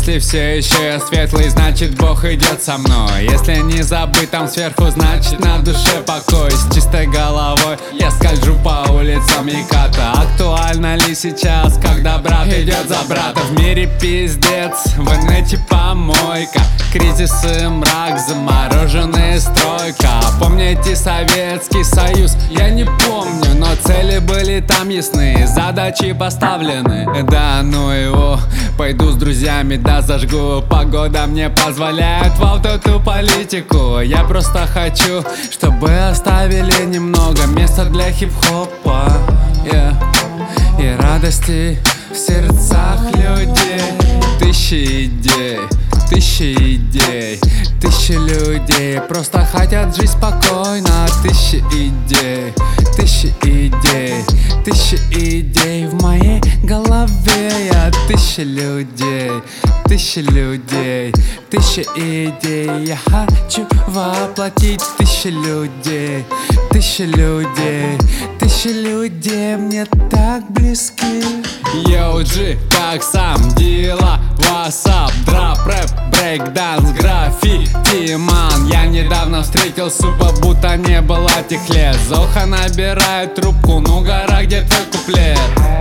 Если все еще светлый, значит Бог идет со мной. Если не забыть там сверху, значит на душе покой. С чистой головой я скольжу по улицам Еката. Актуально ли сейчас, когда брат идет за брата? В мире пиздец, в инете помойка, кризис и мрак, замороженная стройка. Помните Советский Союз? Я не помню, но цели были там ясны, задачи поставлены. Да ну его, пойду с друзьями, да зажгу. Погода мне позволяет в эту политику. Я просто хочу, чтобы оставили немного места для хип-хопа, и радости в сердцах людей. Тысячи идей, тысячи идей, тысячи людей просто хотят жить спокойно. Тысячи идей, тысячи идей, тысячи идей в моей голове. Я тысячи людей, тысячи людей, тысячи идей. Я хочу воплотить тысячи людей, тысячи людей, тысячи людей мне так близки. Йоу, G, как сам дела? Васап, драп, рэп, брейкданс, граффити, ман. Я недавно встретил супа, будто не было тех лет. Зоха набирает трубку, ну гора, где твой куплет?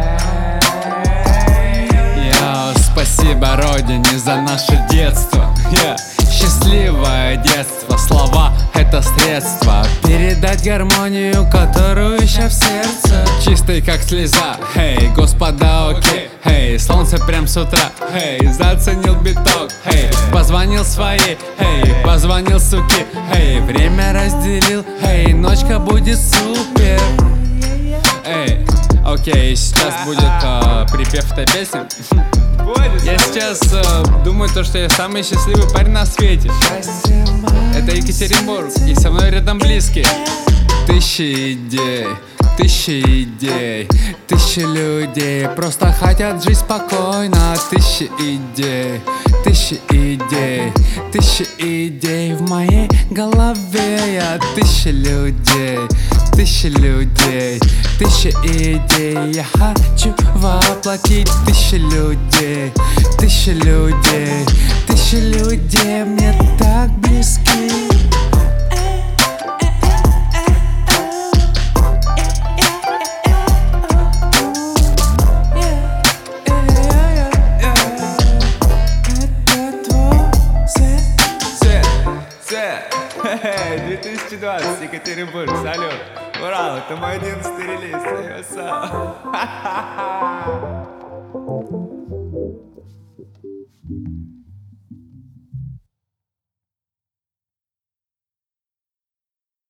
Йоу, спасибо родине за наше детство, счастливое детство. Слова — это средство передать гармонию, которую ища в сердце. Чистый как слеза, хей, господа, окей, хей, солнце прям с утра, хей, заценил биток, хей, позвонил своей, хей, позвонил суки, хей, время разделил, хей, ночка будет супер. Эй, окей, сейчас будет припев этой песни. Я сейчас думаю, что я самый счастливый парень на свете. Это Екатеринбург, и со мной рядом близкие. Тысячи идей, тысячи идей, тысячи людей просто хотят жить спокойно. Тысячи идей, тысячи идей, тысячи идей в моей голове. Я тысячи людей, тысячи людей, тысячи идей. Я хочу воплотить тысячи людей, тысячи людей, тысячи людей мне так близки. Хе-хе, 2020, Екатеринбург, салют. Урал, это мой 11-й релиз.